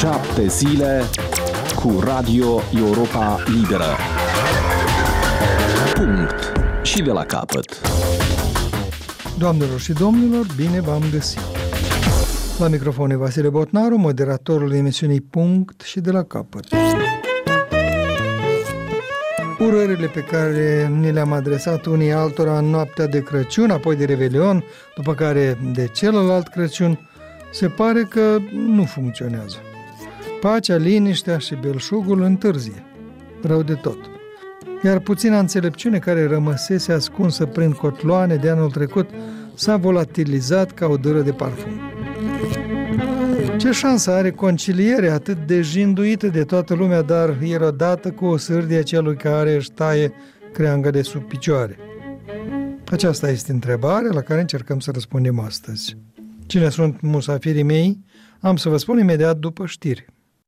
7 zile cu Radio Europa Liberă. Punct. Și de la capăt. Doamnelor și domnilor, bine v-am găsit! La microfon e Vasile Botnaru, moderatorul emisiunii Punct și de la capăt. Urările pe care ni le-am adresat unii altora în noaptea de Crăciun, apoi de Revelion, după care de celălalt Crăciun, se pare că nu funcționează. Pacea, liniștea și belșugul întârzie. Rău de tot. Iar puțina înțelepciune care rămăsese ascunsă prin cotloane de anul trecut s-a volatilizat ca o dâră de parfum. Ce șansă are conciliere atât de jinduită de toată lumea, dar erodată cu o sârdie celui care își taie creanga de sub picioare? Aceasta este întrebarea la care încercăm să răspundem astăzi. Cine sunt musafirii mei? Am să vă spun imediat după știri.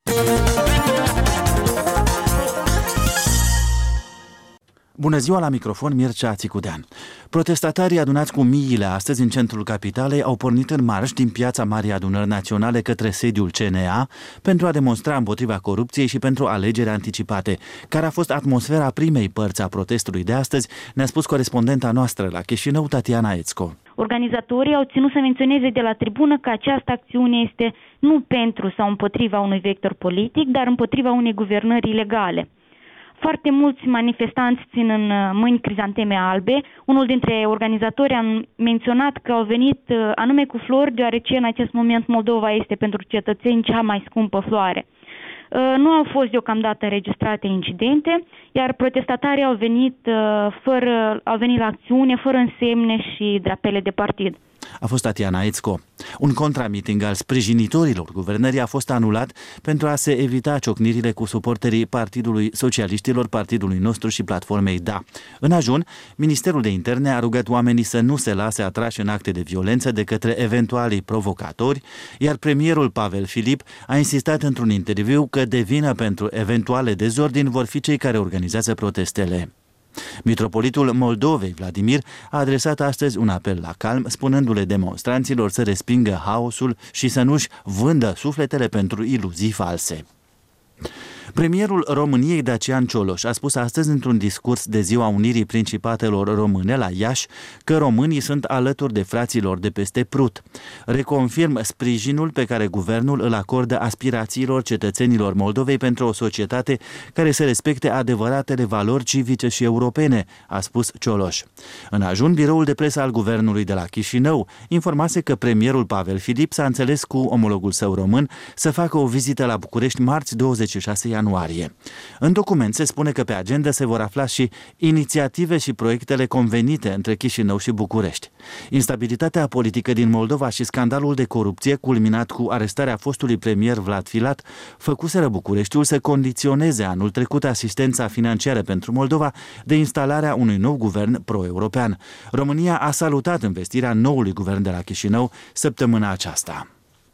Bună ziua, la microfon Mircea Țicudean. Protestatarii adunați cu miile astăzi în centrul capitalei au pornit în marș din piața Marii Adunări Naționale către sediul CNA pentru a demonstra împotriva corupției și pentru alegeri anticipate. Care a fost atmosfera primei părți a protestului de astăzi, ne-a spus corespondenta noastră la Chișinău, Tatiana Ețco. Organizatorii au ținut să menționeze de la tribună că această acțiune este nu pentru sau împotriva unui vector politic, dar împotriva unei guvernări ilegale. Foarte mulți manifestanți țin în mâini crizanteme albe. Unul dintre organizatori a menționat că au venit anume cu flori, deoarece în acest moment Moldova este pentru cetățeni cea mai scumpă floare. Nu au fost deocamdată înregistrate incidente, iar protestatarii au venit la acțiune fără însemne și drapele de partid. A fost Tatiana Ețco. Un contramiting al sprijinitorilor guvernării a fost anulat pentru a se evita ciocnirile cu suporterii Partidului Socialiștilor, Partidului Nostru și Platformei DA. În ajun, Ministerul de Interne a rugat oamenii să nu se lase atrași în acte de violență de către eventualii provocatori, iar premierul Pavel Filip a insistat într-un interviu că de vină pentru eventuale dezordini vor fi cei care organizează protestele. Mitropolitul Moldovei, Vladimir, a adresat astăzi un apel la calm, spunându-le demonstranților să respingă haosul și să nu-și vândă sufletele pentru iluzii false. Premierul României, Dacian Cioloș, a spus astăzi într-un discurs de Ziua Unirii Principatelor Române la Iași că românii sunt alături de fraților de peste Prut. Reconfirm sprijinul pe care guvernul îl acordă aspirațiilor cetățenilor Moldovei pentru o societate care să respecte adevăratele valori civice și europene, a spus Cioloș. În ajun, biroul de presă al guvernului de la Chișinău informase că premierul Pavel Filip s-a înțeles cu omologul său român să facă o vizită la București marți 26 ianuarie. În document se spune că pe agenda se vor afla și inițiative și proiectele convenite între Chișinău și București. Instabilitatea politică din Moldova și scandalul de corupție, culminat cu arestarea fostului premier Vlad Filat, făcuseră Bucureștiul să condiționeze anul trecut asistența financiară pentru Moldova de instalarea unui nou guvern pro-european. România a salutat investirea noului guvern de la Chișinău săptămâna aceasta.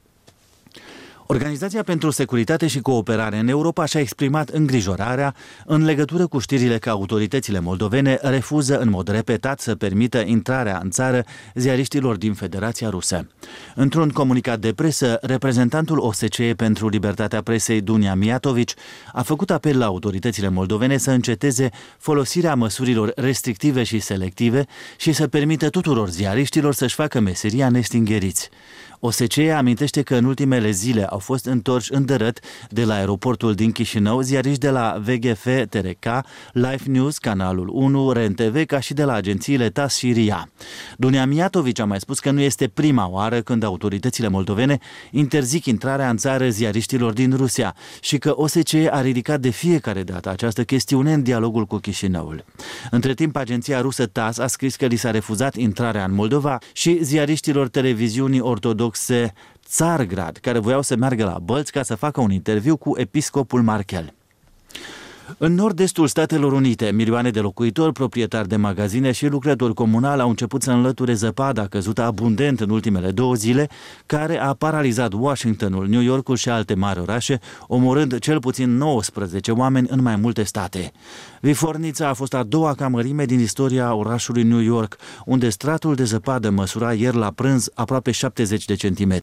Organizația pentru Securitate și Cooperare în Europa și-a exprimat îngrijorarea în legătură cu știrile că autoritățile moldovene refuză în mod repetat să permită intrarea în țară ziariștilor din Federația Rusă. Într-un comunicat de presă, reprezentantul OSCE pentru libertatea presei, Dunia Mijatović, a făcut apel la autoritățile moldovene să înceteze folosirea măsurilor restrictive și selective și să permită tuturor ziariștilor să-și facă meseria nestingheriți. OSCE amintește că în ultimele zile au fost întorși în dărât de la aeroportul din Chișinău ziariști de la VGF, TRK, Life News, Canalul 1, REN-TV, ca și de la agențiile TASS și RIA. Dunia Mijatović a mai spus că nu este prima oară când autoritățile moldovene interzic intrarea în țară ziariștilor din Rusia și că OSCE a ridicat de fiecare dată această chestiune în dialogul cu Chișinăul. Între timp, agenția rusă TASS a scris că li s-a refuzat intrarea în Moldova și ziariștilor televiziunii ortodoxe Țargrad, care voiau să meargă la Bălți ca să facă un interviu cu episcopul Markel. În nord-estul Statelor Unite, milioane de locuitori, proprietari de magazine și lucrători comunali au început să înlăture zăpada căzută abundent în ultimele 2 zile, care a paralizat Washingtonul, New Yorkul și alte mari orașe, omorând cel puțin 19 oameni în mai multe state. Vifornița a fost a doua ca mărime din istoria orașului New York, unde stratul de zăpadă măsura ieri la prânz aproape 70 de centimetri.